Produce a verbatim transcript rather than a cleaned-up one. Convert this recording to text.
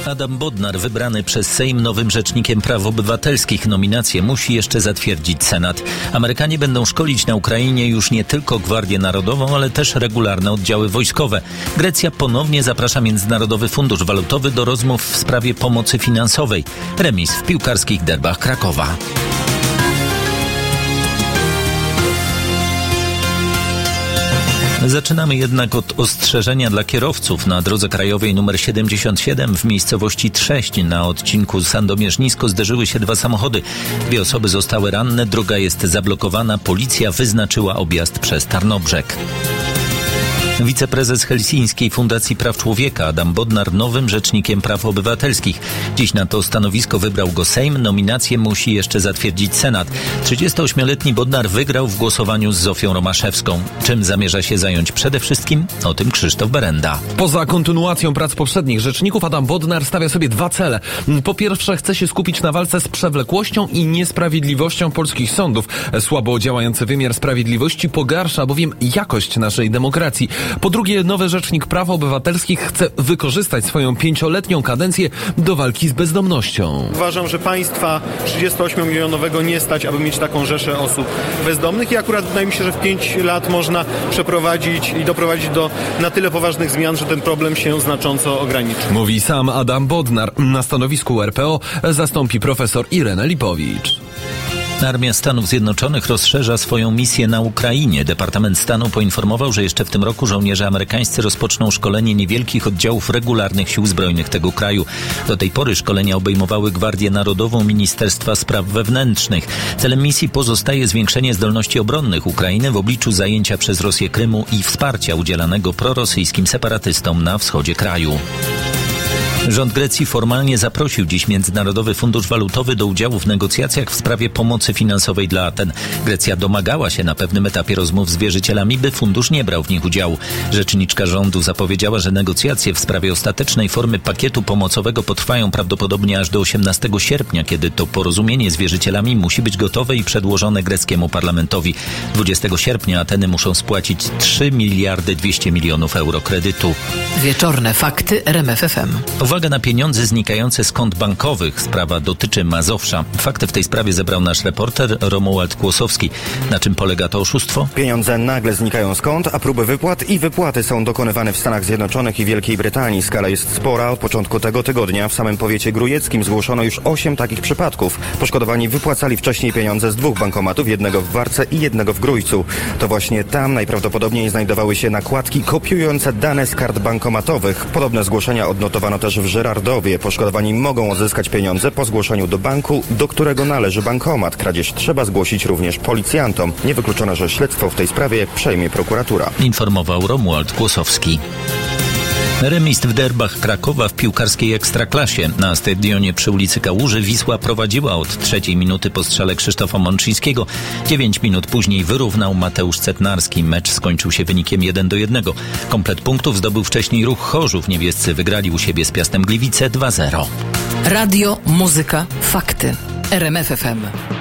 Adam Bodnar, wybrany przez Sejm nowym rzecznikiem praw obywatelskich. Nominację musi jeszcze zatwierdzić Senat. Amerykanie będą szkolić na Ukrainie już nie tylko Gwardię Narodową, ale też regularne oddziały wojskowe. Grecja ponownie zaprasza Międzynarodowy Fundusz Walutowy do rozmów w sprawie pomocy finansowej. Remis w piłkarskich derbach Krakowa. Zaczynamy jednak od ostrzeżenia dla kierowców. Na drodze krajowej nr siedemdziesiąt siedem w miejscowości Trześć na odcinku Sandomierz-Nisko zderzyły się dwa samochody. Dwie osoby zostały ranne, droga jest zablokowana. Policja wyznaczyła objazd przez Tarnobrzeg. Wiceprezes Helsińskiej Fundacji Praw Człowieka Adam Bodnar nowym rzecznikiem praw obywatelskich. Dziś na to stanowisko wybrał go Sejm. Nominację musi jeszcze zatwierdzić Senat. trzydziestoośmioletni Bodnar wygrał w głosowaniu z Zofią Romaszewską. Czym zamierza się zająć przede wszystkim? O tym Krzysztof Berenda. Poza kontynuacją prac poprzednich rzeczników Adam Bodnar stawia sobie dwa cele. Po pierwsze, chce się skupić na walce z przewlekłością i niesprawiedliwością polskich sądów. Słabo działający wymiar sprawiedliwości pogarsza bowiem jakość naszej demokracji. Po drugie, nowy rzecznik praw obywatelskich chce wykorzystać swoją pięcioletnią kadencję do walki z bezdomnością. Uważam, że państwa trzydziestoośmiomilionowego nie stać, aby mieć taką rzeszę osób bezdomnych i akurat wydaje mi się, że w pięć lat można przeprowadzić i doprowadzić do na tyle poważnych zmian, że ten problem się znacząco ograniczy. Mówi sam Adam Bodnar. Na stanowisku R P O zastąpi profesor Irenę Lipowicz. Armia Stanów Zjednoczonych rozszerza swoją misję na Ukrainie. Departament Stanu poinformował, że jeszcze w tym roku żołnierze amerykańscy rozpoczną szkolenie niewielkich oddziałów regularnych sił zbrojnych tego kraju. Do tej pory szkolenia obejmowały Gwardię Narodową Ministerstwa Spraw Wewnętrznych. Celem misji pozostaje zwiększenie zdolności obronnych Ukrainy w obliczu zajęcia przez Rosję Krymu i wsparcia udzielanego prorosyjskim separatystom na wschodzie kraju. Rząd Grecji formalnie zaprosił dziś Międzynarodowy Fundusz Walutowy do udziału w negocjacjach w sprawie pomocy finansowej dla Aten. Grecja domagała się na pewnym etapie rozmów z wierzycielami, by fundusz nie brał w nich udziału. Rzeczniczka rządu zapowiedziała, że negocjacje w sprawie ostatecznej formy pakietu pomocowego potrwają prawdopodobnie aż do osiemnastego sierpnia, kiedy to porozumienie z wierzycielami musi być gotowe i przedłożone greckiemu parlamentowi. dwudziestego sierpnia Ateny muszą spłacić trzy miliardy dwieście milionów euro kredytu. Wieczorne fakty R M F F M. Uwaga na pieniądze znikające z kont bankowych. Sprawa dotyczy Mazowsza. Fakty w tej sprawie zebrał nasz reporter Romuald Kłosowski. Na czym polega to oszustwo? Pieniądze nagle znikają z kont, a próby wypłat i wypłaty są dokonywane w Stanach Zjednoczonych i Wielkiej Brytanii. Skala jest spora. Od początku tego tygodnia w samym powiecie grójeckim zgłoszono już osiem takich przypadków. Poszkodowani wypłacali wcześniej pieniądze z dwóch bankomatów, jednego w Warce i jednego w Grójcu. To właśnie tam najprawdopodobniej znajdowały się nakładki kopiujące dane z kart bankomatowych. Podobne zgłoszenia odnotowano też w Żyrardowie. Poszkodowani mogą odzyskać pieniądze po zgłoszeniu do banku, do którego należy bankomat. Kradzież trzeba zgłosić również policjantom. Niewykluczone, że śledztwo w tej sprawie przejmie prokuratura. Informował Romuald Kłosowski. Remis w derbach Krakowa w piłkarskiej Ekstraklasie. Na stadionie przy ulicy Kałuży Wisła prowadziła od trzeciej minuty po strzale Krzysztofa Mączyńskiego. Dziewięć minut później wyrównał Mateusz Cetnarski. Mecz skończył się wynikiem jeden do jednego. Komplet punktów zdobył wcześniej Ruch Chorzów. Niebiescy wygrali u siebie z Piastem Gliwice dwa zero. Radio, muzyka, fakty. R M F F M.